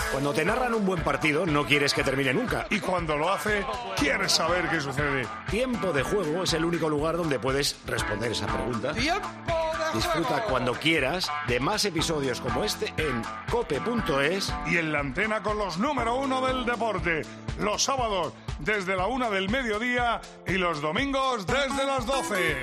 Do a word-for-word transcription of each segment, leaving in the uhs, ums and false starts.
Cuando te narran un buen partido, no quieres que termine nunca. Y cuando lo hace, quieres saber qué sucede. Tiempo de Juego es el único lugar donde puedes responder esa pregunta. ¡Tiempo de Disfruta juego! cuando quieras de más episodios como este en cope punto es. Y en la antena con los número uno del deporte. Los sábados desde la una del mediodía y los domingos desde las doce.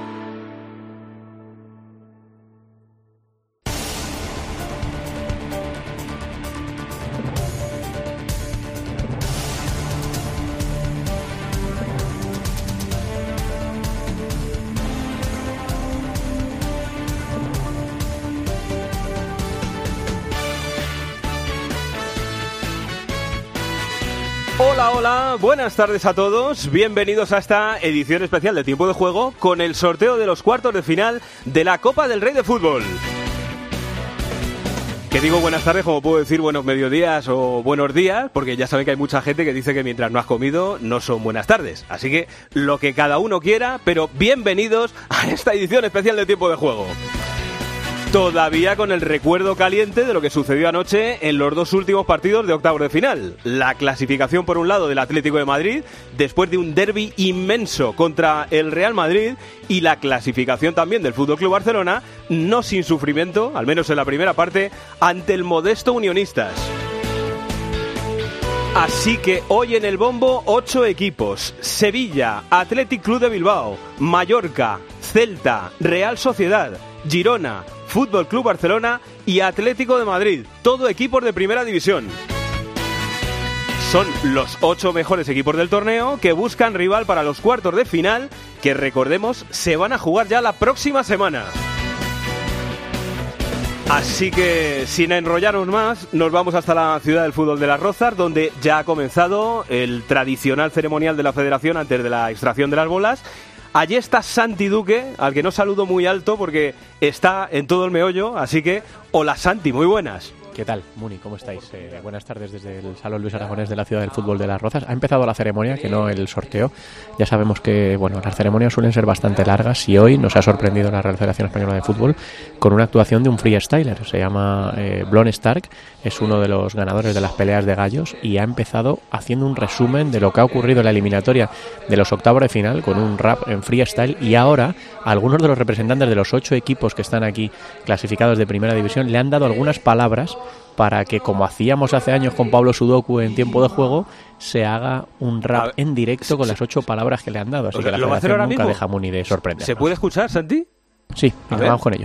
Hola, hola, buenas tardes a todos, bienvenidos a esta edición especial de Tiempo de Juego con el sorteo de los cuartos de final de la Copa del Rey de Fútbol. Que digo buenas tardes, como puedo decir buenos mediodías o buenos días, porque ya saben que hay mucha gente que dice que mientras no has comido no son buenas tardes. Así que lo que cada uno quiera, pero bienvenidos a esta edición especial de Tiempo de Juego. Todavía con el recuerdo caliente de lo que sucedió anoche en los dos últimos partidos de octavos de final. La clasificación por un lado del Atlético de Madrid, después de un derbi inmenso contra el Real Madrid, y la clasificación también del F C Barcelona, no sin sufrimiento, al menos en la primera parte, ante el modesto Unionistas. Así que hoy en el bombo, ocho equipos: Sevilla, Athletic Club de Bilbao, Mallorca, Celta, Real Sociedad, Girona, Fútbol Club Barcelona y Atlético de Madrid, todo equipos de primera división. Son los ocho mejores equipos del torneo que buscan rival para los cuartos de final, que recordemos se van a jugar ya la próxima semana. Así que, sin enrollarnos más, nos vamos hasta la ciudad del fútbol de Las Rozas, donde ya ha comenzado el tradicional ceremonial de la Federación antes de la extracción de las bolas. Allí está Santi Duque, al que no saludo muy alto porque está en todo el meollo, así que, hola Santi, muy buenas. ¿Qué tal, Muni? ¿Cómo estáis? Eh, buenas tardes desde el Salón Luis Aragonés de la Ciudad del Fútbol de Las Rozas. Ha empezado la ceremonia, que no el sorteo. Ya sabemos que, bueno, las ceremonias suelen ser bastante largas y hoy nos ha sorprendido la Real Federación Española de Fútbol con una actuación de un freestyler. Se llama eh, Blon Stark, es uno de los ganadores de las peleas de gallos y ha empezado haciendo un resumen de lo que ha ocurrido en la eliminatoria de los octavos de final con un rap en freestyle, y ahora algunos de los representantes de los ocho equipos que están aquí clasificados de primera división le han dado algunas palabras para que, como hacíamos hace años con Pablo Sudoku en Tiempo de Juego, se haga un rap en directo con las ocho palabras que le han dado. Así O sea, que la ¿lo va a hacer Federación ahora nunca mismo? deja Muni de sorprender. ¿Se puede escuchar, Santi? Sí, vamos con ello.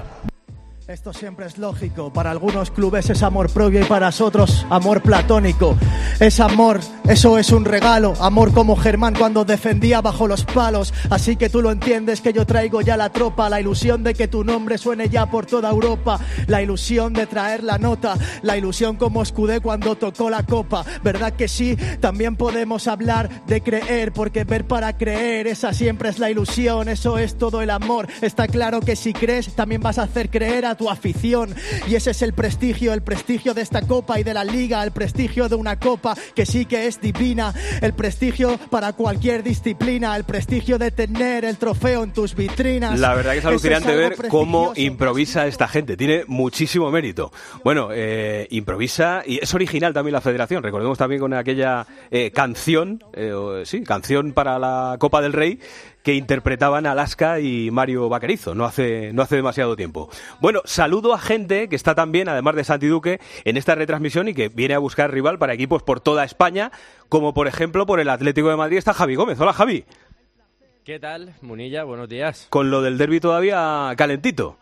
Esto siempre es lógico, para algunos clubes es amor propio y para otros amor platónico. Es amor, eso es un regalo, amor como Germán cuando defendía bajo los palos. Así que tú lo entiendes que yo traigo ya la tropa, la ilusión de que tu nombre suene ya por toda Europa, la ilusión de traer la nota, la ilusión como Escudé cuando tocó la copa. ¿Verdad que sí? También podemos hablar de creer, porque ver para creer, esa siempre es la ilusión, eso es todo el amor. Está claro que si crees, también vas a hacer creer a tu afición, y ese es el prestigio, el prestigio de esta copa y de la liga, el prestigio de una copa que sí que es divina, el prestigio para cualquier disciplina, el prestigio de tener el trofeo en tus vitrinas. La verdad que es alucinante es ver cómo improvisa esta gente, tiene muchísimo mérito. Bueno, eh, improvisa y es original también la Federación, recordemos también con aquella eh, canción, eh, sí, canción para la Copa del Rey, que interpretaban Alaska y Mario Vaquerizo, no hace, no hace demasiado tiempo. Bueno, saludo a gente que está también, además de Santi Duque, en esta retransmisión y que viene a buscar rival para equipos por toda España, como por ejemplo por el Atlético de Madrid está Javi Gómez. Hola, Javi. ¿Qué tal, Munilla? Buenos días. Con lo del derbi todavía calentito.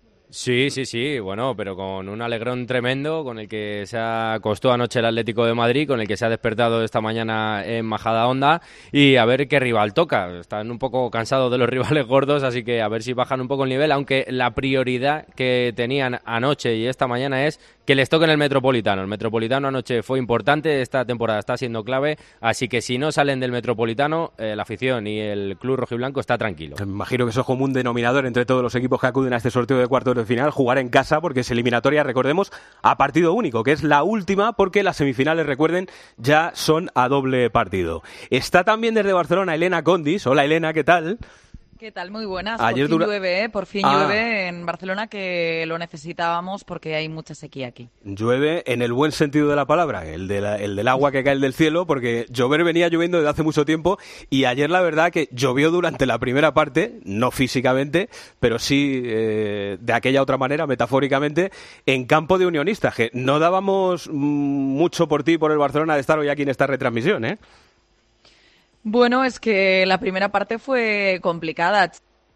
Sí, sí, sí, bueno, pero con un alegrón tremendo, con el que se acostó anoche el Atlético de Madrid, con el que se ha despertado esta mañana en Majadahonda, y a ver qué rival toca. Están un poco cansados de los rivales gordos, así que a ver si bajan un poco el nivel, aunque la prioridad que tenían anoche y esta mañana es que les toquen el Metropolitano. El Metropolitano anoche fue importante, esta temporada está siendo clave, así que si no salen del Metropolitano, eh, la afición y el club rojiblanco está tranquilo. Me imagino que eso es como un denominador entre todos los equipos que acuden a este sorteo de cuartos de final, jugar en casa, porque es eliminatoria, recordemos, a partido único, que es la última, porque las semifinales, recuerden, ya son a doble partido. Está también desde Barcelona Elena Condis. Hola, Elena, ¿qué tal? ¿Qué tal? Muy buenas. Ayer por fin dura... llueve, ¿eh? Por fin ah. llueve en Barcelona, que lo necesitábamos porque hay mucha sequía aquí. Llueve en el buen sentido de la palabra, el, de la, el del agua que cae del cielo, porque llover venía lloviendo desde hace mucho tiempo y ayer la verdad que llovió durante la primera parte, no físicamente, pero sí eh, de aquella otra manera, metafóricamente, en campo de Unionistas, que no dábamos mucho por ti, por el Barcelona, de estar hoy aquí en esta retransmisión, ¿eh? Bueno, es que la primera parte fue complicada.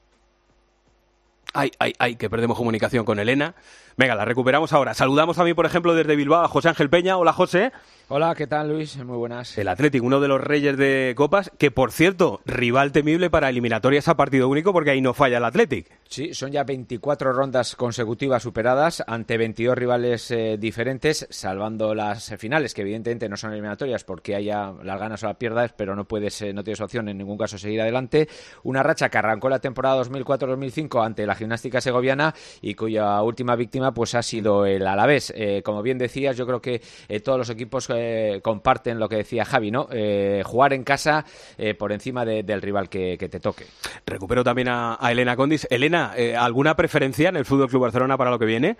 Ay, ay, ay, que perdemos comunicación con Elena. Venga, la recuperamos ahora. Saludamos a mí, por ejemplo, desde Bilbao a José Ángel Peña. Hola, José. Hola, ¿qué tal, Luis? Muy buenas. El Athletic, uno de los reyes de Copas, que, por cierto, rival temible para eliminatorias a partido único, porque ahí no falla el Athletic. Sí, son ya veinticuatro rondas consecutivas superadas ante veintidós rivales eh, diferentes, salvando las finales, que evidentemente no son eliminatorias porque haya las ganas o las pierdas, pero no puedes, eh, no tienes opción en ningún caso seguir adelante. Una racha que arrancó la temporada dos mil cuatro dos mil cinco ante la Gimnástica Segoviana y cuya última víctima pues ha sido el Alavés. Eh, como bien decías, yo creo que eh, todos los equipos eh, comparten lo que decía Javi, ¿no? Eh, jugar en casa eh, por encima de, del rival que, que te toque. Recupero también a, a Elena Condis. Elena, eh, ¿alguna preferencia en el F C Barcelona para lo que viene?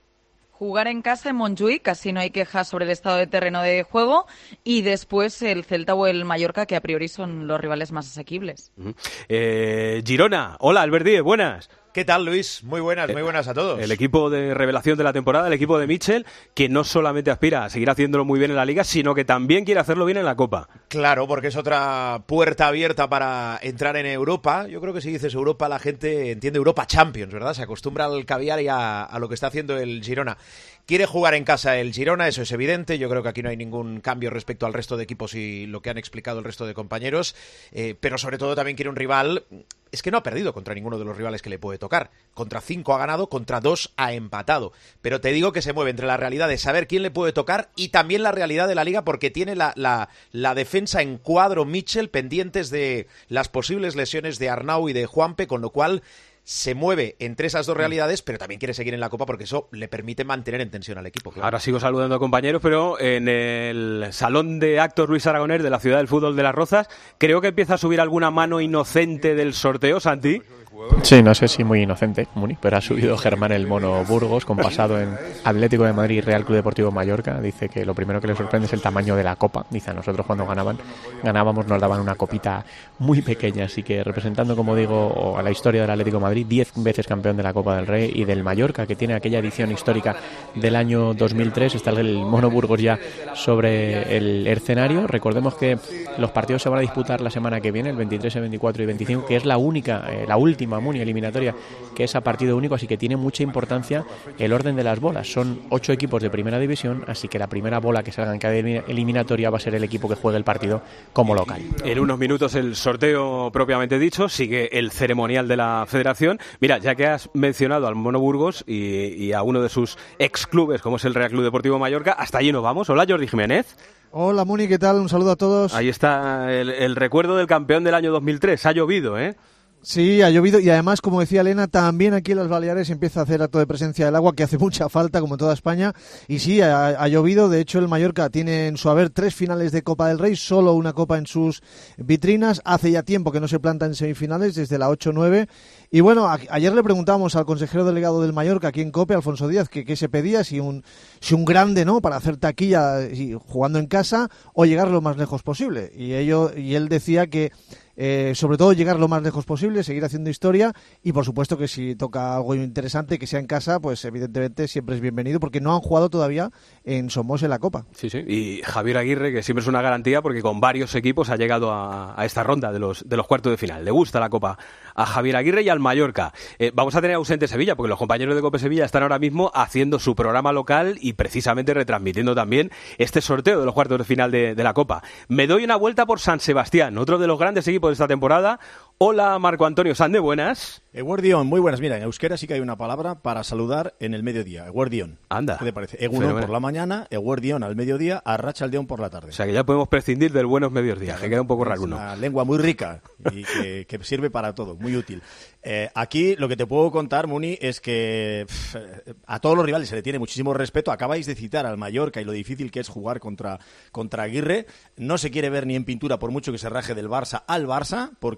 Jugar en casa en Montjuïc, casi no hay quejas sobre el estado de terreno de juego, y después el Celta o el Mallorca, que a priori son los rivales más asequibles. Uh-huh. eh, Girona, hola, Albert Díez, buenas. ¿Qué tal, Luis? Muy buenas, muy buenas a todos. El equipo de revelación de la temporada, el equipo de Mitchell, que no solamente aspira a seguir haciéndolo muy bien en la Liga, sino que también quiere hacerlo bien en la Copa. Claro, porque es otra puerta abierta para entrar en Europa. Yo creo que si dices Europa, la gente entiende Europa Champions, ¿verdad? Se acostumbra al caviar y a, a lo que está haciendo el Girona. Quiere jugar en casa el Girona, eso es evidente. Yo creo que aquí no hay ningún cambio respecto al resto de equipos y lo que han explicado el resto de compañeros. Eh, pero sobre todo también quiere un rival... Es que no ha perdido contra ninguno de los rivales que le puede tocar. Contra cinco ha ganado, contra dos ha empatado. Pero te digo que se mueve entre la realidad de saber quién le puede tocar y también la realidad de la Liga, porque tiene la, la, la defensa en cuadro Mitchell pendientes de las posibles lesiones de Arnau y de Juanpe, con lo cual... se mueve entre esas dos realidades, pero también quiere seguir en la Copa porque eso le permite mantener en tensión al equipo. Claro. Ahora sigo saludando a compañeros, pero en el Salón de Actos Luis Aragonés de la Ciudad del Fútbol de Las Rozas, creo que empieza a subir alguna mano inocente del sorteo, Santi. Sí, no sé si muy inocente, Muni, pero ha subido Germán el Mono Burgos, con pasado en Atlético de Madrid y Real Club Deportivo Mallorca. Dice que lo primero que le sorprende es el tamaño de la copa. Dice, a nosotros cuando ganaban, ganábamos nos daban una copita muy pequeña, así que representando, como digo, a la historia del Atlético de Madrid, diez veces campeón de la Copa del Rey, y del Mallorca, que tiene aquella edición histórica del año dos mil tres, está el Mono Burgos ya sobre el escenario. Recordemos que los partidos se van a disputar la semana que viene, el veintitrés, el veinticuatro y veinticinco, que es la única, eh, la última Muni eliminatoria que es a partido único, así que tiene mucha importancia el orden de las bolas. Son ocho equipos de primera división, así que la primera bola que salga en cada eliminatoria va a ser el equipo que juegue el partido como local. En unos minutos el sorteo propiamente dicho, sigue el ceremonial de la Federación. Mira, ya que has mencionado al Mono Burgos y, y a uno de sus ex clubes como es el Real Club Deportivo Mallorca, hasta allí nos vamos. Hola, Jordi Jiménez. Hola, Muni, ¿qué tal? Un saludo a todos. Ahí está el, el recuerdo del campeón del año dos mil tres. Ha llovido, ¿eh? Sí, ha llovido y además, como decía Elena, también aquí en las Baleares empieza a hacer acto de presencia del agua, que hace mucha falta, como en toda España. Y sí, ha, ha llovido. De hecho, el Mallorca tiene en su haber tres finales de Copa del Rey, solo una copa en sus vitrinas. Hace ya tiempo que no se planta en semifinales, desde la ocho nueve. Y bueno, a, ayer le preguntamos al consejero delegado del Mallorca aquí en COPE, Alfonso Díaz, que qué se pedía, si un, si un grande, ¿no?, para hacer taquilla y, jugando en casa, o llegar lo más lejos posible. Y, ello, y él decía que Eh, sobre todo llegar lo más lejos posible, seguir haciendo historia, y por supuesto que si toca algo interesante que sea en casa, pues evidentemente siempre es bienvenido, porque no han jugado todavía en Somos en la Copa. Sí, sí. Y Javier Aguirre, que siempre es una garantía porque con varios equipos ha llegado a, a esta ronda de los de los cuartos de final. Le gusta la Copa a Javier Aguirre y al Mallorca. Eh, vamos a tener ausente Sevilla porque los compañeros de Cope Sevilla están ahora mismo haciendo su programa local y precisamente retransmitiendo también este sorteo de los cuartos de final de, de la Copa. Me doy una vuelta por San Sebastián, otro de los grandes equipos de esta temporada. Hola, Marco Antonio Sande, buenas. Eguardión, muy buenas. Mira, en euskera sí que hay una palabra para saludar en el mediodía. Eguardión. Anda. ¿Qué te parece? Egunon por la mañana, Eguardión al mediodía, Arratsaldeón por la tarde. O sea que ya podemos prescindir del buenos mediodías, que queda un poco raro uno. Es una lengua muy rica y que, que sirve para todo, muy útil. Eh, aquí lo que te puedo contar, Muni, es que pff, a todos los rivales se le tiene muchísimo respeto. Acabáis de citar al Mallorca y lo difícil que es jugar contra, contra Aguirre. No se quiere ver ni en pintura, por mucho que se raje del Barça al Barça, porque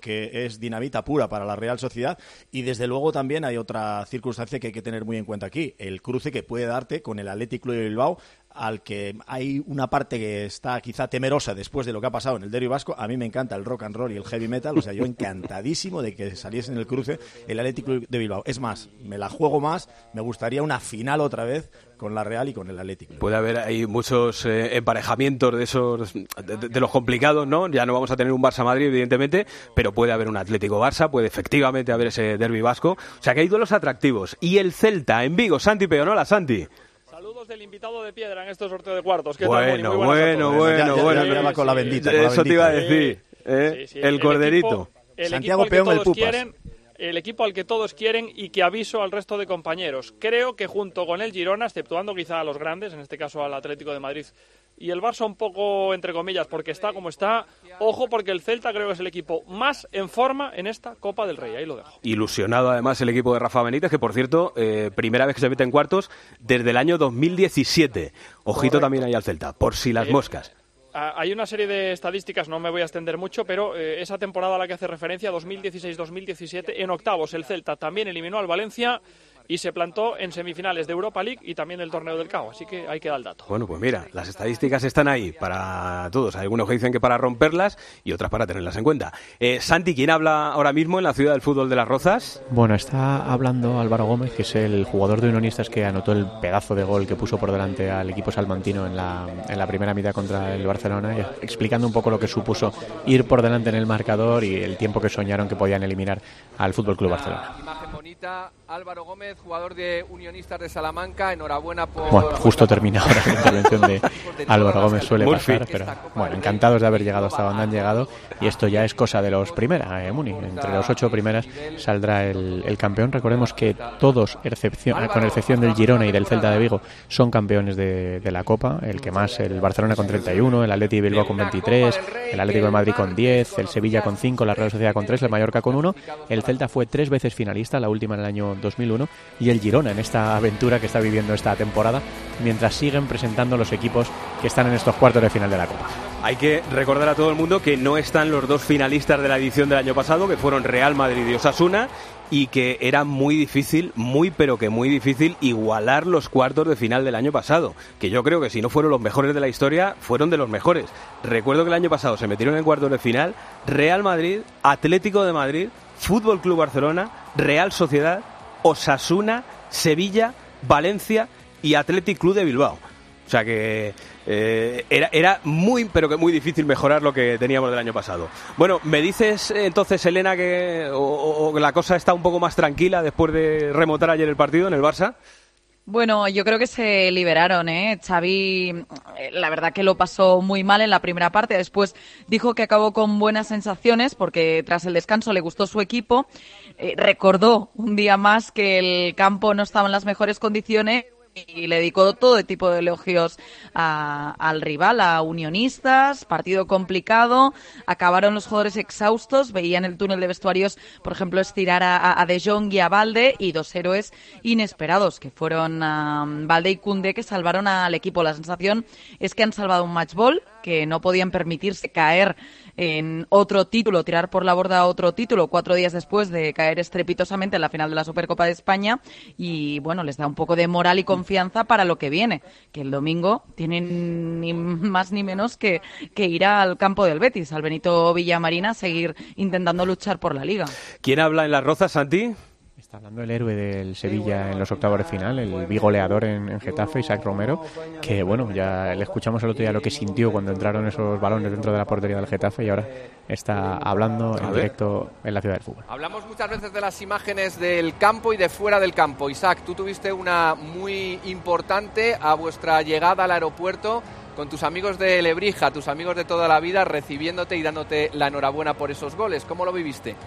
es dinamita pura para la Real Sociedad. Y desde luego también hay otra circunstancia que hay que tener muy en cuenta aquí, el cruce que puede darte con el Athletic Club de Bilbao, al que hay una parte que está quizá temerosa después de lo que ha pasado en el derbi vasco. A mí me encanta el rock and roll y el heavy metal, o sea, yo encantadísimo de que saliese en el cruce el Athletic Club de Bilbao. Es más, me la juego más, me gustaría una final otra vez con la Real y con el Athletic. Puede haber ahí muchos eh, emparejamientos de esos, de, de los complicados, ¿no? Ya no vamos a tener un Barça-Madrid, evidentemente, pero puede haber un Atlético-Barça, puede efectivamente haber ese derbi vasco. O sea, que hay duelos atractivos. Y el Celta en Vigo, Santi Peonola, Santi. Saludos del invitado de piedra en estos sorteos de cuartos. ¿Qué bueno, tal, bueno, bueno, bueno. Ya, ya, ya con la bendita. Con la Eso bendita. te iba a decir, ¿eh? Sí, sí, el, el corderito. Equipo, el Santiago Peón, el Pupas. Quieren, el equipo al que todos quieren y que aviso al resto de compañeros. Creo que junto con el Girona, exceptuando quizá a los grandes, en este caso al Atlético de Madrid, y el Barça un poco entre comillas porque está como está, ojo porque el Celta creo que es el equipo más en forma en esta Copa del Rey, ahí lo dejo. Ilusionado además el equipo de Rafa Benítez, que por cierto, eh, primera vez que se mete en cuartos desde el año dos mil diecisiete. Ojito Correcto. También ahí al Celta, por si las eh, moscas. Hay una serie de estadísticas, no me voy a extender mucho, pero eh, esa temporada a la que hace referencia, dos mil dieciséis dos mil diecisiete, en octavos el Celta también eliminó al Valencia y se plantó en semifinales de Europa League y también del Torneo del C A O, así que ahí queda el dato. Bueno, pues mira, las estadísticas están ahí para todos. Hay algunos que dicen que para romperlas y otras para tenerlas en cuenta. Eh, Santi, ¿quién habla ahora mismo en la ciudad del fútbol de Las Rozas? Bueno, está hablando Álvaro Gómez, que es el jugador de Unionistas que anotó el pedazo de gol que puso por delante al equipo salmantino en la, en la primera mitad contra el Barcelona, y explicando un poco lo que supuso ir por delante en el marcador y el tiempo que soñaron que podían eliminar al F C Barcelona. Imagen bonita, Álvaro Gómez, jugador de Unionistas de Salamanca, enhorabuena por... Bueno, justo termina ahora la intervención de Álvaro Gómez, suele pasar, pero bueno, encantados de haber llegado hasta donde han llegado, y esto ya es cosa de los primera, eh, Muni. Entre los ocho primeras saldrá el, el campeón. Recordemos que todos, excepción, con excepción del Girona y del Celta de Vigo, son campeones de, de la Copa, el que más, el Barcelona con treinta y uno, el Athletic de Bilbao con veintitrés, el Atlético de Madrid con diez, el Sevilla con cinco, la Real Sociedad con tres, el Mallorca con uno, el Celta fue tres veces finalista, la última en el año dos mil uno, y el Girona en esta aventura que está viviendo esta temporada, mientras siguen presentando los equipos que están en estos cuartos de final de la Copa. Hay que recordar a todo el mundo que no están los dos finalistas de la edición del año pasado, que fueron Real Madrid y Osasuna, y que era muy difícil, muy pero que muy difícil igualar los cuartos de final del año pasado, que yo creo que si no fueron los mejores de la historia, fueron de los mejores. Recuerdo que el año pasado se metieron en cuartos de final Real Madrid, Atlético de Madrid, Fútbol Club Barcelona, Real Sociedad, Osasuna, Sevilla, Valencia y Athletic Club de Bilbao. O sea que eh, era, era muy, pero que muy difícil mejorar lo que teníamos del año pasado. Bueno, ¿me dices entonces, Elena, que o, o la cosa está un poco más tranquila después de remontar ayer el partido en el Barça? Bueno, yo creo que se liberaron, ¿eh? Xavi, la verdad que lo pasó muy mal en la primera parte. Después dijo que acabó con buenas sensaciones porque tras el descanso le gustó su equipo. Eh, recordó un día más que el campo no estaba en las mejores condiciones y le dedicó todo tipo de elogios a, al rival, a Unionistas, partido complicado, acabaron los jugadores exhaustos, veían el túnel de vestuarios, por ejemplo, estirar a, a De Jong y a Balde, y dos héroes inesperados, que fueron um, Balde y Koundé, que salvaron al equipo. La sensación es que han salvado un match ball, que no podían permitirse caer en otro título, tirar por la borda otro título, cuatro días después de caer estrepitosamente en la final de la Supercopa de España, y bueno, les da un poco de moral y confianza para lo que viene, que el domingo tienen ni más ni menos que, que ir al campo del Betis, al Benito Villamarín, a seguir intentando luchar por la Liga. ¿Quién habla en Las Rozas, Santi? Está hablando el héroe del Sevilla en los octavos de final, el bigoleador en, en Getafe, Isaac Romero, que bueno, ya le escuchamos el otro día lo que sintió cuando entraron esos balones dentro de la portería del Getafe, y ahora está hablando en directo en la ciudad del fútbol. Hablamos muchas veces de las imágenes del campo y de fuera del campo. Isaac, tú tuviste una muy importante a vuestra llegada al aeropuerto con tus amigos de Lebrija, tus amigos de toda la vida, recibiéndote y dándote la enhorabuena por esos goles. ¿Cómo lo viviste?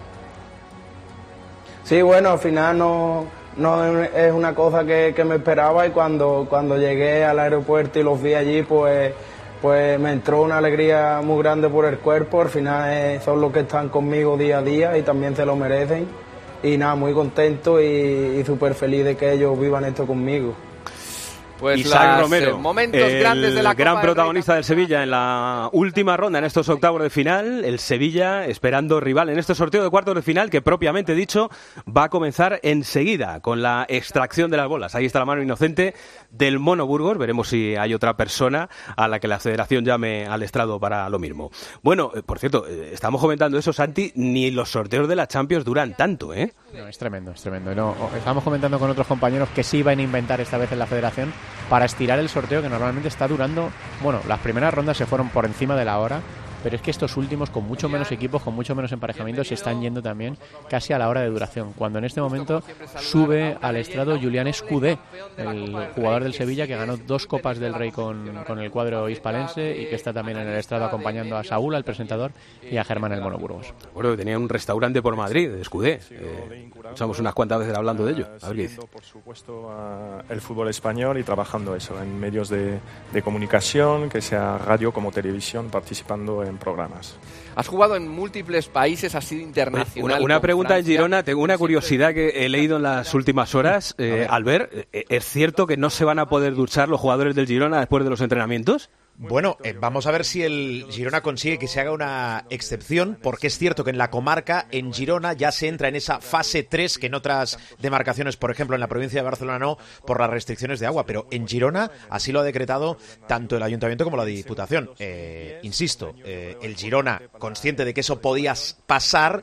Sí, bueno, al final no, no es una cosa que, que me esperaba, y cuando, cuando llegué al aeropuerto y los vi allí, pues, pues me entró una alegría muy grande por el cuerpo. Al final eh, son los que están conmigo día a día y también se lo merecen. Y nada, muy contento y, y súper feliz de que ellos vivan esto conmigo. Pues Isaac las, Romero, eh, momentos grandes de la el gran Copa protagonista del Sevilla en la última ronda, en estos octavos de final. El Sevilla esperando rival en este sorteo de cuartos de final que, propiamente dicho, va a comenzar enseguida con la extracción de las bolas. Ahí está la mano inocente del Mono Burgos. Veremos si hay otra persona a la que la Federación llame al estrado para lo mismo. Bueno, eh, por cierto, eh, estamos comentando eso, Santi, ni los sorteos de la Champions duran tanto, ¿eh? No, es tremendo, es tremendo. No, estábamos comentando con otros compañeros que sí iban a inventar esta vez en la Federación para estirar el sorteo, que normalmente está durando... Bueno, las primeras rondas se fueron por encima de la hora, pero es que estos últimos, con mucho menos equipos, con mucho menos emparejamientos, se están yendo también casi a la hora de duración. Cuando en este momento sube al estrado Julián Escudé, el jugador del Sevilla que ganó dos Copas del Rey con, con el cuadro hispalense y que está también en el estrado acompañando a Saúl, al presentador, y a Germán el Mono Burgos. Recuerdo que tenía un restaurante por Madrid, de Escudé. Eh, estamos unas cuantas veces hablando de ello. A ver qué dice. Por supuesto, uh, el fútbol español y trabajando eso en medios de, de comunicación, que sea radio como televisión, participando en programas. Has jugado en múltiples países, has sido internacional. Una, una pregunta en Girona, tengo una curiosidad que he leído en las últimas horas. Eh, Albert, ¿es cierto que no se van a poder duchar los jugadores del Girona después de los entrenamientos? Bueno, eh, vamos a ver si el Girona consigue que se haga una excepción, porque es cierto que en la comarca, en Girona, ya se entra en esa fase tres, que en otras demarcaciones, por ejemplo, en la provincia de Barcelona no, por las restricciones de agua, pero en Girona así lo ha decretado tanto el Ayuntamiento como la Diputación. Eh, insisto, eh, el Girona, consciente de que eso podía pasar,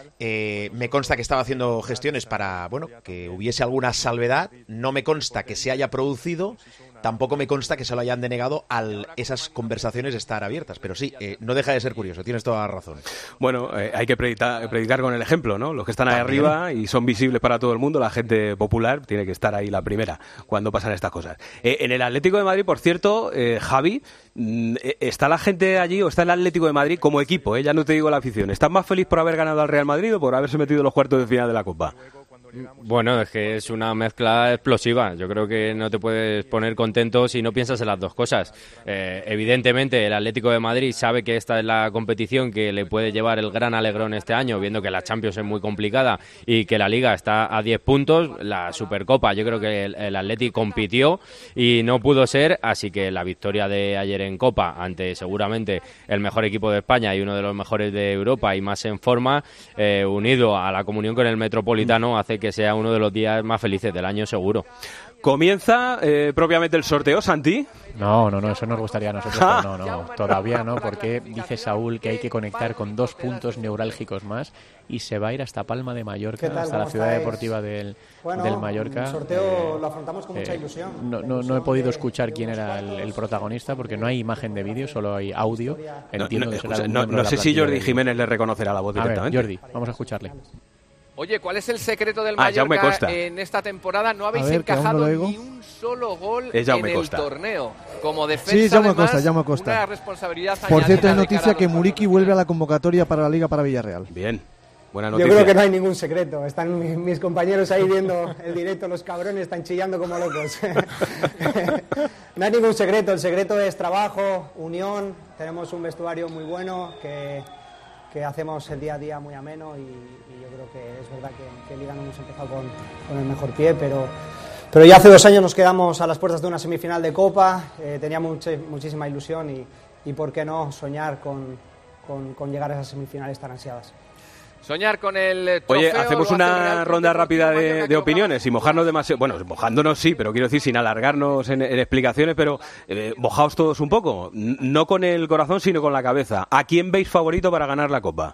eh, me consta que estaba haciendo gestiones para, bueno, que hubiese alguna salvedad, no me consta que se haya producido. Tampoco me consta que se lo hayan denegado al esas conversaciones estar abiertas, pero sí, eh, no deja de ser curioso, tienes toda la razón. Bueno, eh, hay que predicar, predicar con el ejemplo, ¿no? Los que están ahí También. arriba y son visibles para todo el mundo, la gente popular tiene que estar ahí la primera cuando pasan estas cosas. Eh, en el Atlético de Madrid, por cierto, eh, Javi, mm, ¿está la gente allí o está el Atlético de Madrid como equipo? Eh? Ya no te digo la afición. ¿Estás más feliz por haber ganado al Real Madrid o por haberse metido en los cuartos de final de la Copa? Bueno, es que es una mezcla explosiva. Yo creo que no te puedes poner contento si no piensas en las dos cosas. Eh, evidentemente, el Atlético de Madrid sabe que esta es la competición que le puede llevar el gran alegrón este año, viendo que la Champions es muy complicada y que la Liga está a diez puntos. La Supercopa, yo creo que el, el Atlético compitió y no pudo ser, así que la victoria de ayer en Copa ante seguramente el mejor equipo de España y uno de los mejores de Europa y más en forma, eh, unido a la comunión con el Metropolitano, hace que sea uno de los días más felices del año seguro. ¿Comienza eh, propiamente el sorteo, Santi? No, no, no, eso nos gustaría a nosotros, pero no, no, todavía no, porque dice Saúl que hay que conectar con dos puntos neurálgicos más y se va a ir hasta Palma de Mallorca, hasta la ciudad estáis? deportiva del, bueno, del Mallorca. El sorteo eh, lo afrontamos con mucha eh, ilusión. No, no, no he podido escuchar quién era el, el protagonista porque no hay imagen de vídeo, solo hay audio. Entiendo no, no, que será escucha, un no, miembro no de la sé si plantilla Jordi del- Jiménez le reconocerá la voz A ver, directamente. Jordi, vamos a escucharle. Oye, ¿cuál es el secreto del Ah, Jaume Mallorca Costa. en esta temporada? No habéis A ver, que aún no encajado lo oigo. ni un solo gol Es en Jaume el Costa. torneo. Como defensa, Sí, Jaume además, Costa, Jaume Costa. una responsabilidad Por cierto, añadida hay de noticia cara a que los Muriqui vuelve a la convocatoria para la Liga para Villarreal. Bien, buena Yo noticia. creo que no hay ningún secreto. Están mis, mis compañeros ahí viendo el directo, los cabrones están chillando como locos. No hay ningún secreto. El secreto es trabajo, unión. Tenemos un vestuario muy bueno que, que hacemos el día a día muy ameno y, y yo creo que es verdad que, que Liga no hemos empezado con, con el mejor pie, pero, pero ya hace dos años nos quedamos a las puertas de una semifinal de Copa. Eh, teníamos mucha, muchísima ilusión y, y por qué no soñar con, con, con llegar a esas semifinales tan ansiadas. Soñar con el trofeo. Oye, hacemos lo hace el una Real ronda Club rápida Deportivo de, Mallorca, de que opiniones y mojarnos demasiado. Bueno, mojándonos sí, pero quiero decir sin alargarnos en, en explicaciones, pero eh, mojaos todos un poco. N- No con el corazón, sino con la cabeza. ¿A quién veis favorito para ganar la Copa?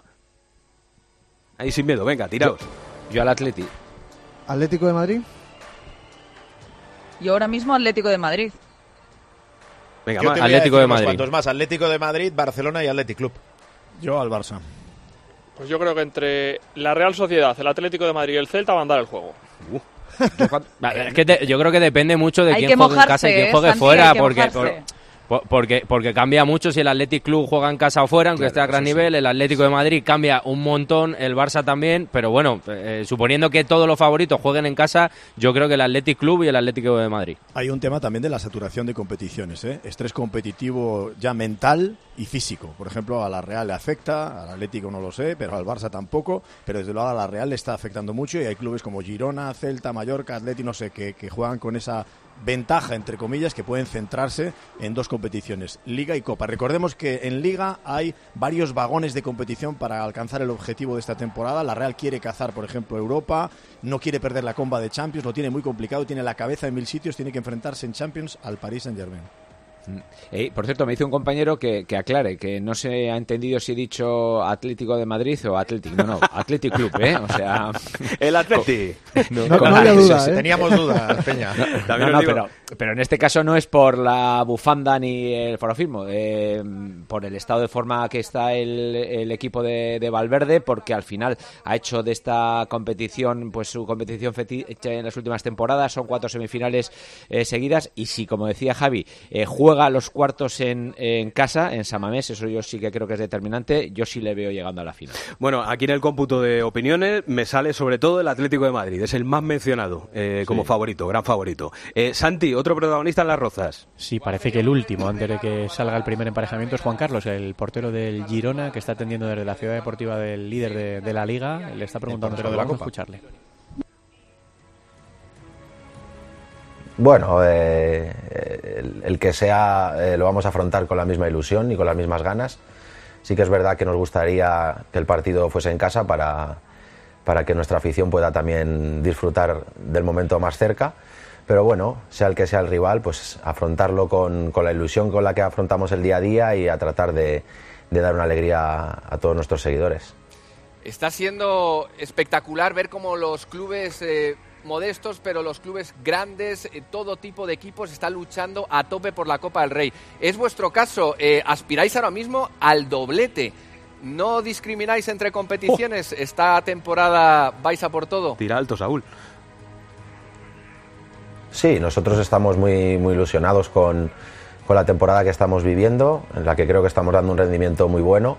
Ahí sin miedo, venga, tiraos. Yo al Atleti. ¿Atlético de Madrid? Yo ahora mismo Atlético de Madrid. Venga, Yo más. te voy a Atlético decir de unos Madrid. cuantos más. Atlético de Madrid, Barcelona y Athletic Club. Yo al Barça. Pues yo creo que entre la Real Sociedad, el Atlético de Madrid y el Celta van a dar el juego. Vale, es que te- yo creo que depende mucho de Hay quién que juegue en casa y mojarse, quién ¿eh, juegue Santi? fuera, Hay que porque, mojarse. por- por- porque porque cambia mucho si el Athletic Club juega en casa o fuera, aunque Claro, esté a gran eso sí. nivel. El Atlético de Madrid cambia un montón, el Barça también, pero bueno, eh, suponiendo que todos los favoritos jueguen en casa, yo creo que el Athletic Club y el Atlético de Madrid. Hay un tema también de la saturación de competiciones, ¿eh? Estrés competitivo ya mental y físico. Por ejemplo, a la Real le afecta, al Atlético no lo sé, pero al Barça tampoco, pero desde luego a la Real le está afectando mucho y hay clubes como Girona, Celta, Mallorca, Atleti, no sé, que, que juegan con esa ventaja, entre comillas, que pueden centrarse en dos competiciones, Liga y Copa. Recordemos que en Liga hay varios vagones de competición para alcanzar el objetivo de esta temporada. La Real quiere cazar, por ejemplo, Europa, no quiere perder la comba de Champions, lo tiene muy complicado, tiene la cabeza en mil sitios, tiene que enfrentarse en Champions al Paris Saint-Germain. Eh, por cierto, me dice un compañero que, que aclare, que no se ha entendido si he dicho Atlético de Madrid o Athletic. No, no, Athletic Club, ¿eh? O sea... El Athletic. No, no, no había duda, ¿eh? Teníamos dudas, Peña. No, no, no, pero, pero en este caso no es por la bufanda ni el forofismo, eh, por el estado de forma que está el, el equipo de, de Valverde, porque al final ha hecho de esta competición pues su competición fetiche en las últimas temporadas. Son cuatro semifinales eh, seguidas y si, como decía Javi, eh, juega juega los cuartos en, en casa, en San Mamés, eso yo sí que creo que es determinante, yo sí le veo llegando a la final. Bueno, aquí en el cómputo de opiniones me sale sobre todo el Atlético de Madrid, es el más mencionado eh, como sí. favorito, gran favorito. Eh, Santi, otro protagonista en Las Rozas. Sí, parece que el último, antes de que salga el primer emparejamiento, es Juan Carlos, el portero del Girona, que está atendiendo desde la ciudad deportiva del líder de, de la Liga, le está preguntando, pero vamos a escucharle. Bueno, eh, el, el que sea eh, lo vamos a afrontar con la misma ilusión y con las mismas ganas. Sí que es verdad que nos gustaría que el partido fuese en casa para, para que nuestra afición pueda también disfrutar del momento más cerca. Pero bueno, sea el que sea el rival, pues afrontarlo con, con la ilusión con la que afrontamos el día a día y a tratar de, de dar una alegría a, a todos nuestros seguidores. Está siendo espectacular ver cómo los clubes... Eh... modestos, pero los clubes grandes, eh, todo tipo de equipos están luchando a tope por la Copa del Rey. Es vuestro caso, eh, aspiráis ahora mismo al doblete. ¿No discrimináis entre competiciones? Oh. Esta temporada vais a por todo. Tira alto, Saúl. Sí, nosotros estamos muy, muy ilusionados con, con la temporada que estamos viviendo, en la que creo que estamos dando un rendimiento muy bueno.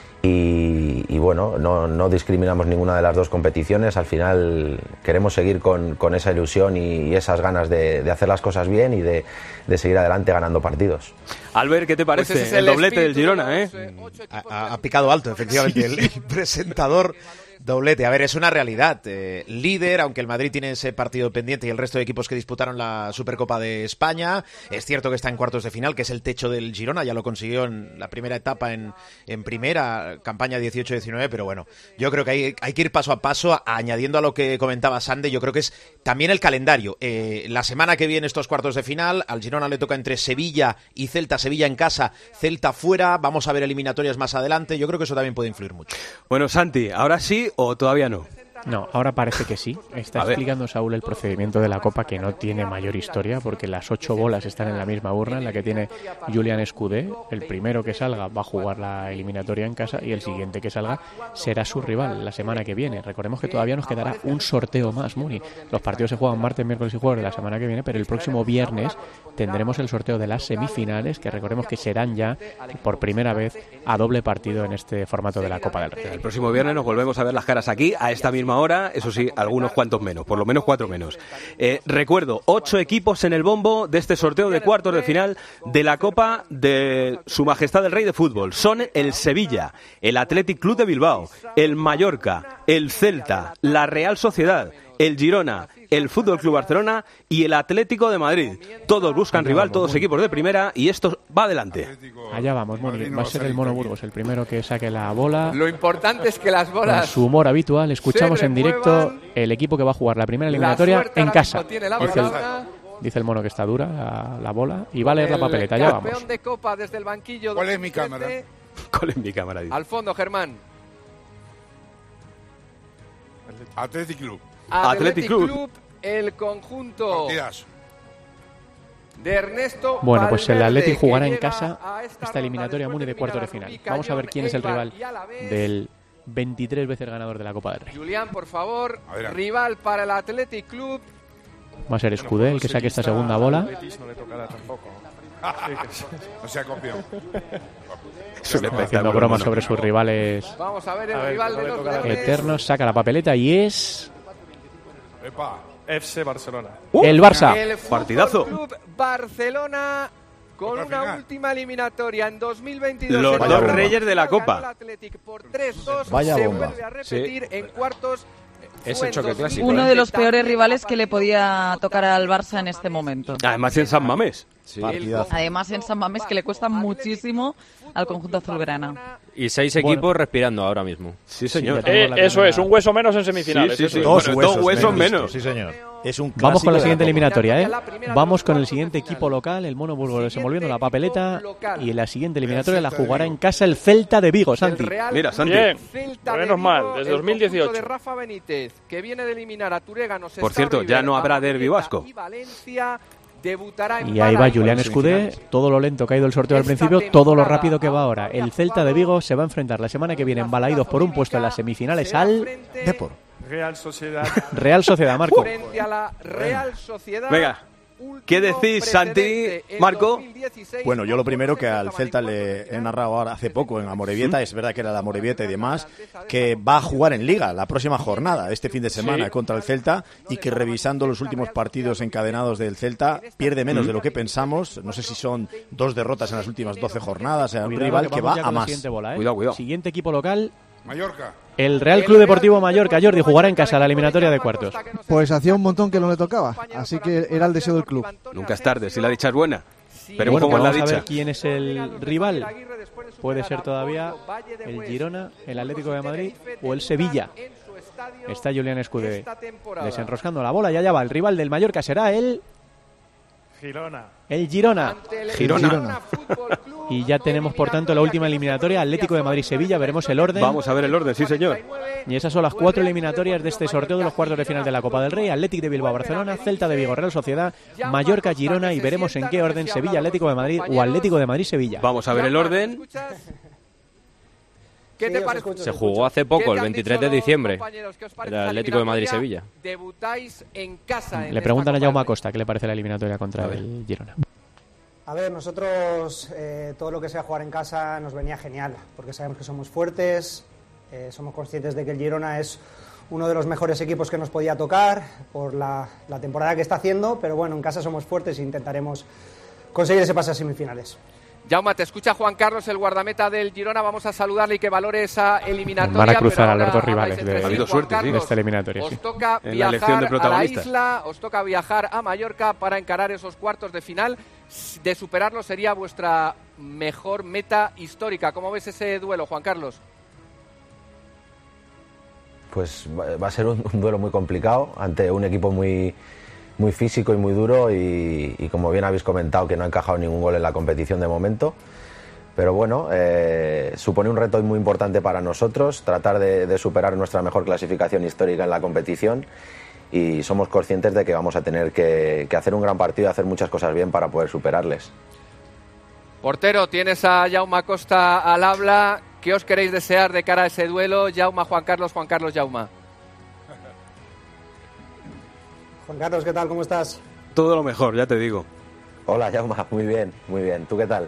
Y, y bueno, no, no discriminamos ninguna de las dos competiciones. Al final queremos seguir con, con esa ilusión y, y esas ganas de, de hacer las cosas bien y de, de seguir adelante ganando partidos. Albert, ¿qué te parece? Pues es el, el doblete del Girona, ¿eh? Ha, ha picado alto, efectivamente, el, el presentador. Doblete, a ver, es una realidad. Eh, líder, aunque el Madrid tiene ese partido pendiente y el resto de equipos que disputaron la Supercopa de España. Es cierto que está en cuartos de final, que es el techo del Girona, ya lo consiguió en la primera etapa en, en primera, campaña dieciocho diecinueve, pero bueno, yo creo que hay, hay que ir paso a paso, a, añadiendo a lo que comentaba Sande, yo creo que es también el calendario. Eh, la semana que viene estos cuartos de final, al Girona le toca entre Sevilla y Celta, Sevilla en casa, Celta fuera, vamos a ver eliminatorias más adelante, yo creo que eso también puede influir mucho. Bueno, Santi, ahora sí o todavía no. No, ahora parece que sí. Está explicando Saúl el procedimiento de la Copa, que no tiene mayor historia, porque las ocho bolas están en la misma urna, en la que tiene Julián Escudé. El primero que salga va a jugar la eliminatoria en casa y el siguiente que salga será su rival la semana que viene. Recordemos que todavía nos quedará un sorteo más, Muni. Los partidos se juegan martes, miércoles y jueves de la semana que viene, pero el próximo viernes tendremos el sorteo de las semifinales, que recordemos que serán ya por primera vez a doble partido en este formato de la Copa del Rey. El próximo viernes nos volvemos a ver las caras aquí, a esta misma hora, eso sí, algunos cuantos menos, por lo menos cuatro menos. Eh, recuerdo, ocho equipos en el bombo de este sorteo de cuartos de final de la Copa de Su Majestad el Rey de Fútbol. Son el Sevilla, el Athletic Club de Bilbao, el Mallorca, el Celta, la Real Sociedad, el Girona, el Fútbol Club Barcelona y el Atlético de Madrid. Todos buscan Allá rival, vamos, todos Moni. Equipos de primera, y esto va adelante. Allá vamos, Moni. Va a ser el Mono Burgos el primero que saque la bola. Lo importante es que las bolas... Con su humor habitual, escuchamos en directo el equipo que va a jugar la primera eliminatoria en casa. Dice el, dice el Mono que está dura la, la bola y va a leer la papeleta. Allá vamos. Campeón de Copa desde el banquillo. ¿Cuál es mi cámara? ¿Cuál es mi cámara? Dice. Al fondo, Germán. Athletic Club. Athletic Club. Club, el conjunto Partidas. de Ernesto Bueno, pues el Valverde, Athletic jugará en casa esta, esta eliminatoria Muni de cuartos de final. Vamos a ver quién es el rival del veintitrés veces ganador de la Copa del Rey. Julián, por favor, rival para el Athletic Club. Va a ser Escudé el que saque esta segunda bola. No le tocará tampoco. No sea campeón. Está haciendo bromas sobre sus rivales. Vamos a ver el a rival ver, de los verdes. Eternos, saca la papeleta y es... Epa. F C Barcelona. Uh, el Barça. El partidazo. Club Barcelona con una final. Última eliminatoria en dos mil veintidós. Los dos reyes de la Copa. Por tres dos Vaya se bomba. vuelve a repetir sí. en cuartos. Es el choque clásico. Uno ¿eh? de los peores rivales que le podía tocar al Barça en este momento. Además en San Mamés. Sí. Además en San Mamés, que le cuesta muchísimo al conjunto azulgrana. Y seis Bueno. equipos respirando ahora mismo. Sí, señor. Eh, eso es, un hueso menos en semifinales. Sí, sí, sí. eso es. Dos huesos, dos huesos menos. Sí, señor. Es un Vamos con la clásico siguiente de la Copa. eliminatoria, ¿eh? Vamos con el siguiente equipo local, el Mono Burgos desenvolviendo la papeleta. Y en la siguiente eliminatoria la jugará en casa el Celta de Vigo, Santi. Mira, Santi. Bien, Celta menos de mal, Vigo, desde el dos mil dieciocho. conjunto de Rafa Benítez, que viene de eliminar a Turégano. Por cierto, ya no habrá derbi vasco. Y Valencia debutará en Y ahí va Málaga. Julián Escudé, todo lo lento que ha ido el sorteo al principio, todo lo rápido que va ahora. El Celta de Vigo se va a enfrentar la semana que viene en Balaídos por un puesto en las semifinales al Depor. Real Sociedad. Real Sociedad, Marco. Frente a la Real Sociedad. Venga, ¿qué decís, Santi, Marco? Bueno, yo lo primero que al Celta le he narrado ahora hace poco en Amorebieta, es verdad que era la Amorebieta y demás, que va a jugar en Liga la próxima jornada, este fin de semana, Sí. contra el Celta, y que revisando los últimos partidos encadenados del Celta, pierde menos ¿Mm? de lo que pensamos. No sé si son dos derrotas en las últimas doce jornadas, era un Cuidado, rival que vamos va ya a con la más. siguiente bola, ¿eh? Cuidado, cuidado. Siguiente equipo local, Mallorca. el Real Club Deportivo Mallorca. Jordi jugará en casa la eliminatoria de cuartos. Pues hacía un montón que no le tocaba, así que era el deseo del club. Nunca es tarde, si la dicha es buena. Pero Bueno, ¿cómo pues es la vamos a dicha? ver quién es el rival. Puede ser todavía el Girona, el Atlético de Madrid o el Sevilla. Está Julián Escudé desenroscando la bola y allá va. El rival del Mallorca será el Girona. el Girona. Girona. Girona. Y ya tenemos, por tanto, la última eliminatoria, Atlético de Madrid-Sevilla. Veremos el orden. Vamos a ver el orden, sí, señor. Y esas son las cuatro eliminatorias de este sorteo de los cuartos de final de la Copa del Rey. Atlético de Bilbao-Barcelona, Celta de Vigo, Real Sociedad, Mallorca-Girona y veremos en qué orden Sevilla-Atlético de Madrid o Atlético de Madrid-Sevilla. Vamos a ver el orden. ¿Qué Sí, te os parece? escucho, os Se escucho. jugó hace ¿Qué poco, te el han veintitrés dicho de los diciembre. compañeros? ¿Qué os parece Era esta Atlético de eliminatoria? Madrid-Sevilla. Debutáis en casa. en Le esta preguntan a Copa Jaume del Rey. Acosta qué le parece la eliminatoria contra el Girona. A ver, nosotros eh, todo lo que sea jugar en casa nos venía genial, porque sabemos que somos fuertes, eh, somos conscientes de que el Girona es uno de los mejores equipos que nos podía tocar por la, la temporada que está haciendo, pero bueno, en casa somos fuertes e intentaremos conseguir ese pase a semifinales. Jaume, te escucha Juan Carlos, el guardameta del Girona. Vamos a saludarle y que valore esa eliminatoria. Van a cruzar pero a los ahora dos rivales habláis entre de- sí. Ha habido Juan suerte, sí, Carlos, de esta eliminatoria, Os sí. toca En la elección de viajar a la protagonistas. isla, os toca viajar a Mallorca para encarar esos cuartos de final. De superarlo sería vuestra mejor meta histórica. ¿Cómo ves ese duelo, Juan Carlos? Pues va va a ser un, un duelo muy complicado ante un equipo muy, muy físico y muy duro y, y como bien habéis comentado que no ha encajado ningún gol en la competición de momento. Pero bueno, eh, supone un reto muy importante para nosotros, tratar de, de superar nuestra mejor clasificación histórica en la competición y somos conscientes de que vamos a tener que, que hacer un gran partido y hacer muchas cosas bien para poder superarles. Portero, tienes a Jaume Acosta al habla. ¿Qué os queréis desear de cara a ese duelo? Jaume, Juan Carlos, Juan Carlos, Jaume. Juan Carlos, ¿qué tal? ¿Cómo estás? Todo lo mejor, ya te digo. Hola, Jaume, muy bien, muy bien. ¿Tú qué tal?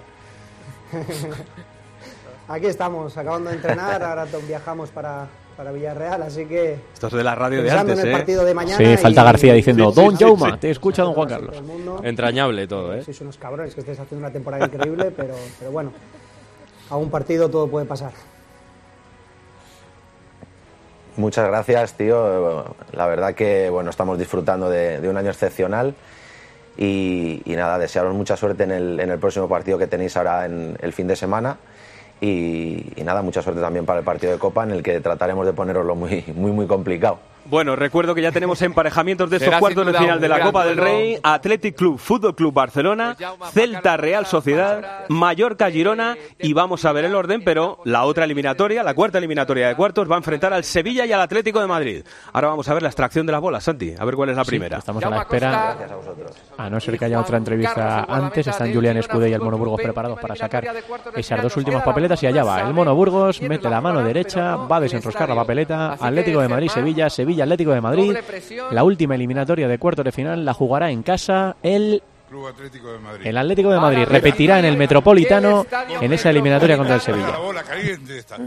Aquí estamos, acabando de entrenar, ahora to- viajamos para, para Villarreal, así que Esto es de la radio de pensando antes, en el ¿eh? partido de mañana. Sí, falta y- García diciendo, Sí, sí, Don sí, Jaume, sí. te escucha Don Juan todo Carlos. el mundo. Entrañable todo, ¿eh? Sois unos cabrones que estáis haciendo una temporada increíble, pero, pero bueno, a un partido todo puede pasar. Muchas gracias, tío. La verdad que bueno, estamos disfrutando de, de un año excepcional y, y nada, desearos mucha suerte en el, en el próximo partido que tenéis ahora en el fin de semana y, y nada, mucha suerte también para el partido de Copa en el que trataremos de poneroslo muy, muy, muy complicado. Bueno, recuerdo que ya tenemos emparejamientos de estos Será cuartos sin de duda final un de la gran Copa del duelo. Rey. Athletic Club, Fútbol Club Barcelona, Pues Jaume, Celta Juan Real Carlos, Sociedad, palabras. Mallorca Girona y vamos a ver el orden, pero la otra eliminatoria, la cuarta eliminatoria de cuartos, va a enfrentar al Sevilla y al Atlético de Madrid. Ahora vamos a ver la extracción de las bolas, Santi, a ver cuál es la Sí, primera. estamos a la Jaume espera. Acosta. A no ser que haya otra entrevista antes, están Julián Escudé y el Mono Burgos preparados para sacar esas dos últimas papeletas y allá va. El Mono Burgos mete la mano derecha, va a desenroscar la papeleta. Atlético de Madrid, Sevilla, Sevilla, Atlético de Madrid. La última eliminatoria de cuartos de final la jugará en casa el Club Atlético de Madrid. El Atlético de Madrid repetirá en el Metropolitano en esa eliminatoria contra el Sevilla. La bola caliente esta.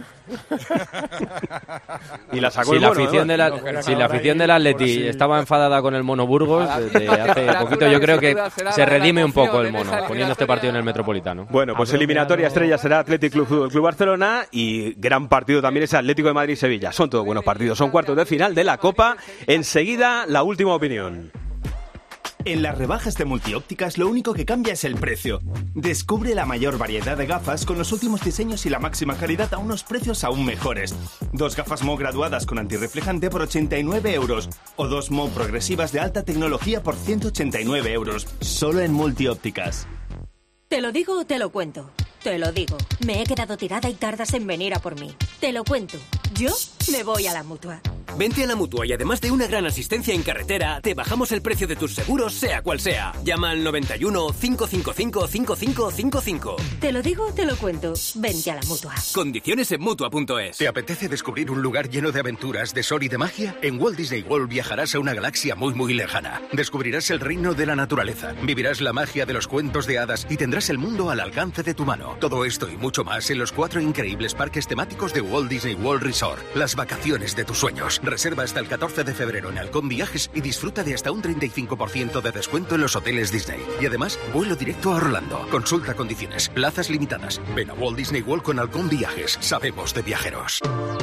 Y la sacó si el la mono, afición ¿no? de la, si la afición del Atleti estaba enfadada con el Mono Burgos desde hace poquito, yo creo que se redime un poco el Mono poniendo este partido en el Metropolitano. Bueno, pues eliminatoria estrella será Athletic Club Fútbol Club Barcelona y gran partido también es Atlético de Madrid-Sevilla. Son todos buenos partidos, son cuartos de final de la Copa. Enseguida, la última opinión. En las rebajas de Multiópticas lo único que cambia es el precio. Descubre la mayor variedad de gafas con los últimos diseños y la máxima calidad a unos precios aún mejores. Dos gafas M O graduadas con antirreflejante por ochenta y nueve euros o dos M O progresivas de alta tecnología por ciento ochenta y nueve euros. Solo en Multiópticas. ¿Te lo digo o te lo cuento? Te lo digo. Me he quedado tirada y tardas en venir a por mí. Te lo cuento. Yo me voy a la Mutua. Vente a la Mutua y además de una gran asistencia en carretera, te bajamos el precio de tus seguros, sea cual sea. Llama al noventa y uno, cinco cinco cinco, cinco cinco cinco cinco. Te lo digo o te lo cuento. Vente a la Mutua. Condiciones en Mutua punto es. ¿Te apetece descubrir un lugar lleno de aventuras, de sol y de magia? En Walt Disney World viajarás a una galaxia muy muy lejana. Descubrirás el reino de la naturaleza, vivirás la magia de los cuentos de hadas y tendrás el mundo al alcance de tu mano. Todo esto y mucho más en los cuatro increíbles parques temáticos de Walt Disney World Resort. Las vacaciones de tus sueños. Reserva hasta el catorce de febrero en Halcón Viajes y disfruta de hasta un treinta y cinco por ciento de descuento en los hoteles Disney. Y además, vuelo directo a Orlando. Consulta condiciones. Plazas limitadas. Ven a Walt Disney World con Halcón Viajes. Sabemos de viajeros.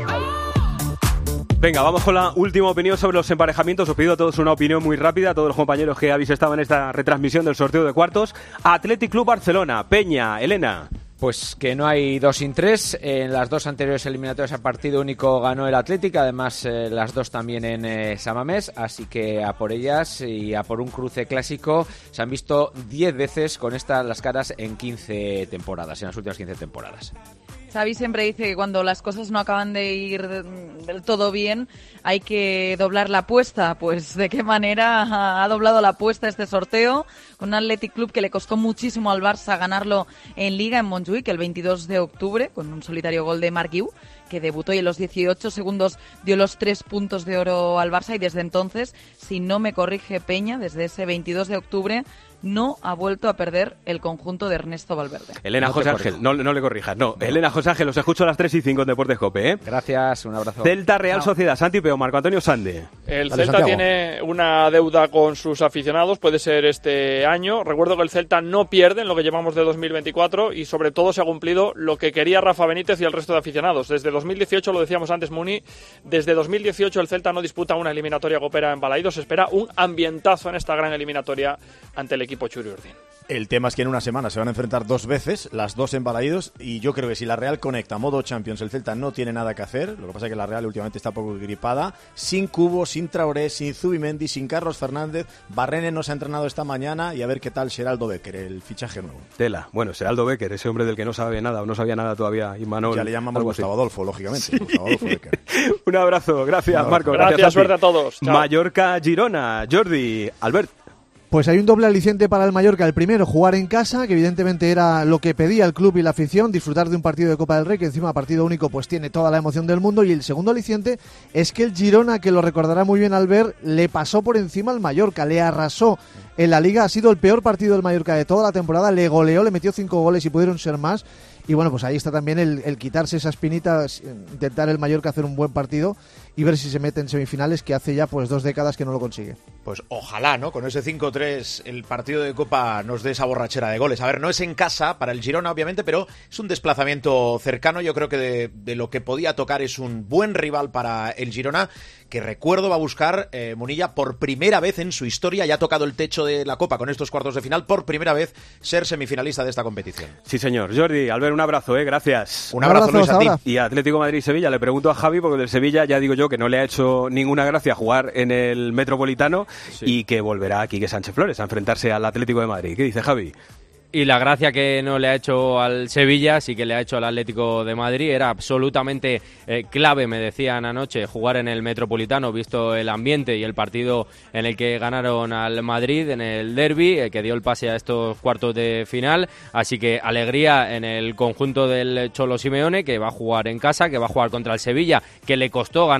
Venga, vamos con la última opinión sobre los emparejamientos. Os pido a todos una opinión muy rápida, a todos los compañeros que habéis estado en esta retransmisión del sorteo de cuartos. Athletic Club Barcelona, Peña, Elena. Pues que no hay dos sin tres. En las dos anteriores eliminatorias a partido único ganó el Atlético, además eh, las dos también en eh, San Mamés, así que a por ellas y a por un cruce clásico. Se han visto diez veces con estas las caras en quince temporadas, en las últimas quince temporadas. Xavi siempre dice que cuando las cosas no acaban de ir del todo bien hay que doblar la apuesta. Pues ¿de qué manera ha doblado la apuesta este sorteo? Con un Athletic Club que le costó muchísimo al Barça ganarlo en Liga en Montjuïc el veintidós de octubre con un solitario gol de Marc Guiu, que debutó y en los dieciocho segundos dio los tres puntos de oro al Barça y desde entonces, si no me corrige Peña, desde ese veintidós de octubre no ha vuelto a perder el conjunto de Ernesto Valverde. Elena No José te Ángel, no, no le corrijas, no. no. Elena José Ángel, los escucho a las tres y cinco en Deportes COPE, ¿eh? Gracias, un abrazo. Celta Real Chao. Sociedad, Santi Peo, Marco Antonio Sande. El Dale, Celta Santiago. tiene una deuda con sus aficionados, puede ser este año. Recuerdo que el Celta no pierde en lo que llevamos de dos mil veinticuatro y sobre todo se ha cumplido lo que quería Rafa Benítez y el resto de aficionados. Desde dos mil dieciocho, lo decíamos antes Muni, desde dos mil dieciocho el Celta no disputa una eliminatoria copera en Balaídos. Se espera un ambientazo en esta gran eliminatoria ante el equipo Churiurdin. El tema es que en una semana se van a enfrentar dos veces, las dos en Balaídos, y yo creo que si la Real conecta modo Champions, el Celta no tiene nada que hacer. Lo que pasa es que la Real últimamente está un poco gripada, sin Cubo, sin Traoré, sin Zubimendi, sin Carlos Fernández. Barrene no se ha entrenado esta mañana y a ver qué tal Geraldo Becker, el fichaje nuevo. Tela, bueno, Geraldo Becker, ese hombre del que no sabe nada o no sabía nada todavía, y Manuel. Ya le llamamos algo Gustavo así. Adolfo, lógicamente. Sí. Gustavo Adolfo Becker. Un abrazo, gracias Un abrazo. Marco. Gracias, Santi. suerte a todos. Chao. Mallorca, Girona, Jordi, Albert. Pues hay un doble aliciente para el Mallorca. El primero, jugar en casa, que evidentemente era lo que pedía el club y la afición, disfrutar de un partido de Copa del Rey, que encima partido único pues tiene toda la emoción del mundo. Y el segundo aliciente es que el Girona, que lo recordará muy bien Albert, le pasó por encima al Mallorca, le arrasó en la Liga. Ha sido el peor partido del Mallorca de toda la temporada, le goleó, le metió cinco goles y pudieron ser más. Y bueno, pues ahí está también el, el quitarse esa espinita, intentar el Mallorca hacer un buen partido y ver si se mete en semifinales, que hace ya pues dos décadas que no lo consigue. Pues ojalá, ¿no? Con ese cinco tres el partido de Copa nos dé esa borrachera de goles. A ver, no es en casa para el Girona, obviamente, pero es un desplazamiento cercano. Yo creo que de, de lo que podía tocar es un buen rival para el Girona, que recuerdo va a buscar, eh, Munilla, por primera vez en su historia, ya ha tocado el techo de la Copa con estos cuartos de final, por primera vez ser semifinalista de esta competición. Sí, señor. Jordi, Albert, un abrazo, ¿eh? Gracias. Un abrazo, Luis, a ti. Y Atlético Madrid-Sevilla, le pregunto a Javi, porque del Sevilla ya digo yo que no le ha hecho ninguna gracia jugar en el Metropolitano, sí, y que volverá a Quique Sánchez Flores a enfrentarse al Atlético de Madrid. ¿Qué dice Javi? Y la gracia que no le ha hecho al Sevilla, sí que le ha hecho al Atlético de Madrid. Era absolutamente eh, clave, me decían anoche, jugar en el Metropolitano, visto el ambiente y el partido en el que ganaron al Madrid en el derbi, eh, que dio el pase a estos cuartos de final. Así que alegría en el conjunto del Cholo Simeone, que va a jugar en casa, que va a jugar contra el Sevilla, que le costó ganar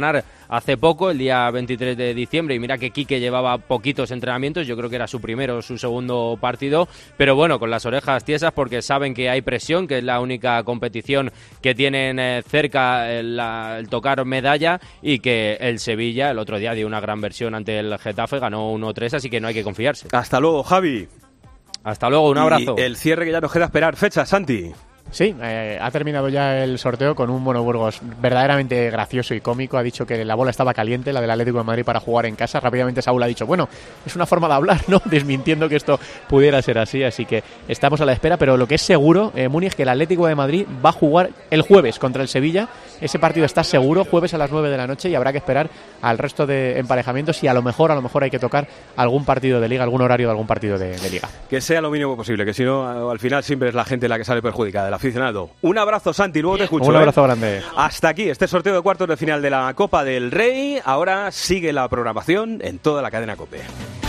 hace poco, el día veintitrés de diciembre, y mira que Quique llevaba poquitos entrenamientos, yo creo que era su primero o su segundo partido, pero bueno, con las orejas tiesas porque saben que hay presión, que es la única competición que tienen eh, cerca el, la, el tocar medalla, y que el Sevilla el otro día dio una gran versión ante el Getafe, ganó uno tres, así que no hay que confiarse. Hasta luego, Javi. Hasta luego, un abrazo. Y el cierre que ya nos queda esperar, fecha, Santi. Sí, eh, ha terminado ya el sorteo con un Mono Burgos verdaderamente gracioso y cómico. Ha dicho que la bola estaba caliente, la del Atlético de Madrid, para jugar en casa. Rápidamente Saúl ha dicho, bueno, es una forma de hablar, ¿no? Desmintiendo que esto pudiera ser así, así que estamos a la espera. Pero lo que es seguro, eh, Muni, es que el Atlético de Madrid va a jugar el jueves contra el Sevilla. Ese partido está seguro, jueves a las nueve de la noche, y habrá que esperar al resto de emparejamientos, y a lo mejor, a lo mejor hay que tocar algún partido de Liga, algún horario de algún partido de, de Liga. Que sea lo mínimo posible, que si no, al final siempre es la gente la que sale perjudicada, el aficionado. Un abrazo, Santi, luego te escucho. Un abrazo ¿eh? grande. Hasta aquí este sorteo de cuartos de final de la Copa del Rey. Ahora sigue la programación en toda la cadena COPE.